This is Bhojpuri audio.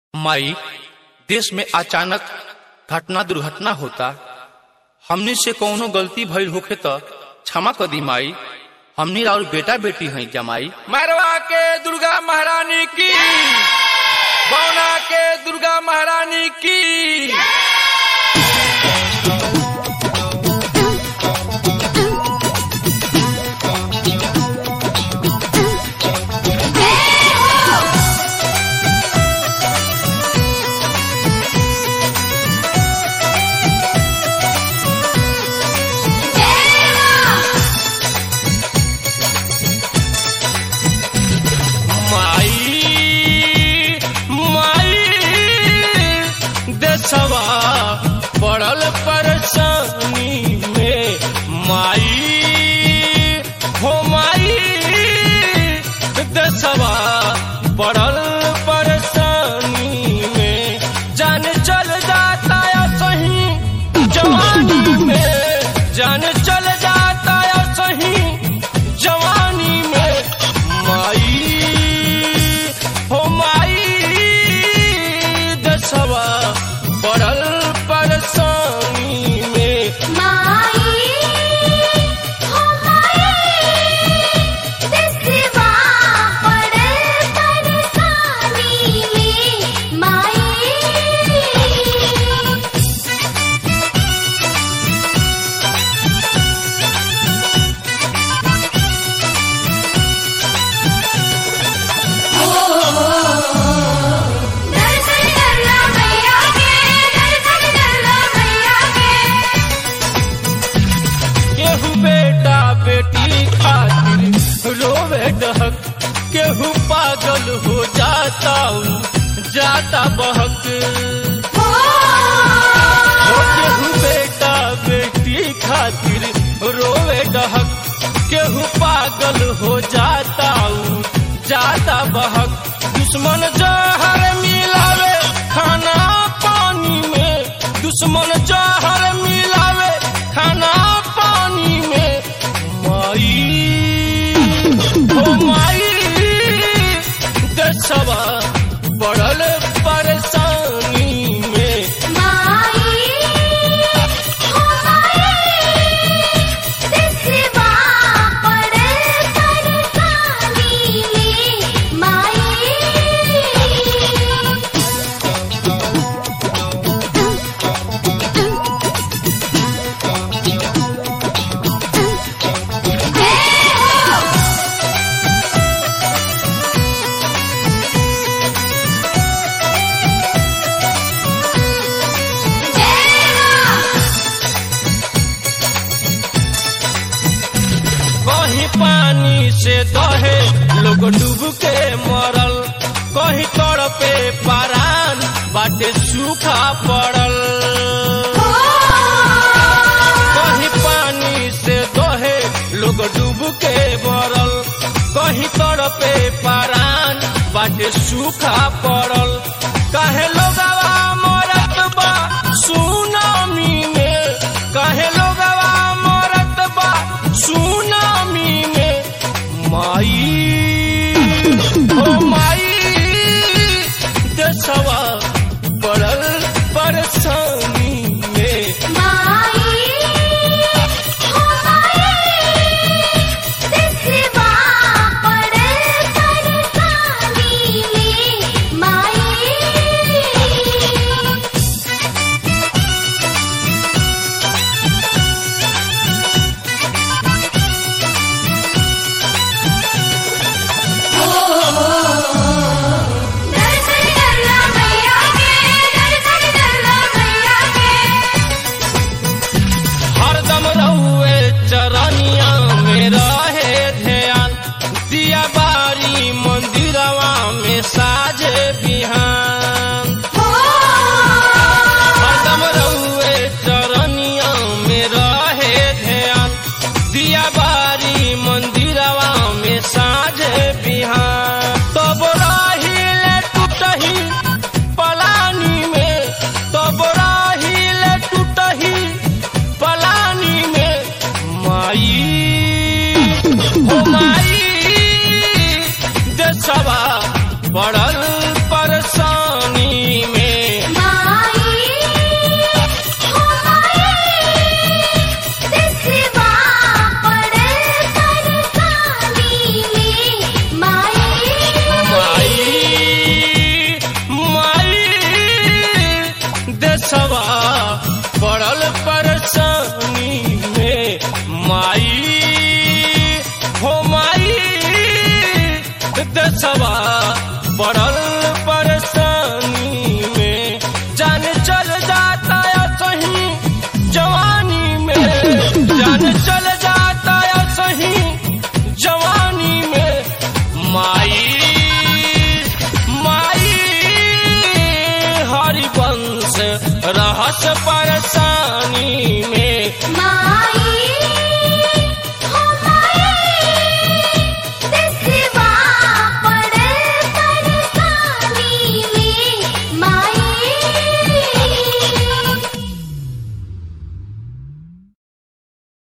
माई, देश में अचानक घटना दुर्घटना होता। हमनी से कौनो गलती भइल होखे त क्षमा कर दी माई। हमनी और बेटा बेटी हैं जमाई। मरवा के दुर्गा महारानी की, बौना के दुर्गा महारानी की। देशवा पड़ल परेशानी में माई हो माई, देशवा पड़ल परेशानी में जान चल जाता है सही जवानी में, जान चल जाता है सही जवानी में माई हो माई, देशवा पड़ल परेशानी में माई हो माई, देशवा पड़ल परेशानी में माई। दर्शन करना मैया के, दर्शन करना मैया के। केहू बेटा बेटी खातिर रोवे डहक, केहू पागल हो जाता जाता बहक। केहू बेटा बेटी खातिर रोवे डहक, केहू पागल हो जाता जाता बहक। दुश्मन जहर मिलावे खाना पानी में, दुश्मन जहर मिलावे खाना पानी में माई हो माई, देशवा पड़ल परेशानी में माई हो माई, देशवा पड़ल परेशानी में माई। कहीं पानी से दहे लोग डूब के मरल, कहीं तड़पे परान बाटे सूखा पड़ल। कहीं पानी से दहे लोग डूब के मरल, कहीं तड़पे परान बाटे सूखा पड़ल। काहे लोगवा मरत बा सुनामी में, काहे लोगवा मरत बा सुनामी में माई हो माई, देशवा पड़ल परेशानी में माई हो माई, देशवा पड़ल परेशानी में माई। दर्शन करना मैया के, दर्शन करना मैया के। फंस परेशानी में माँ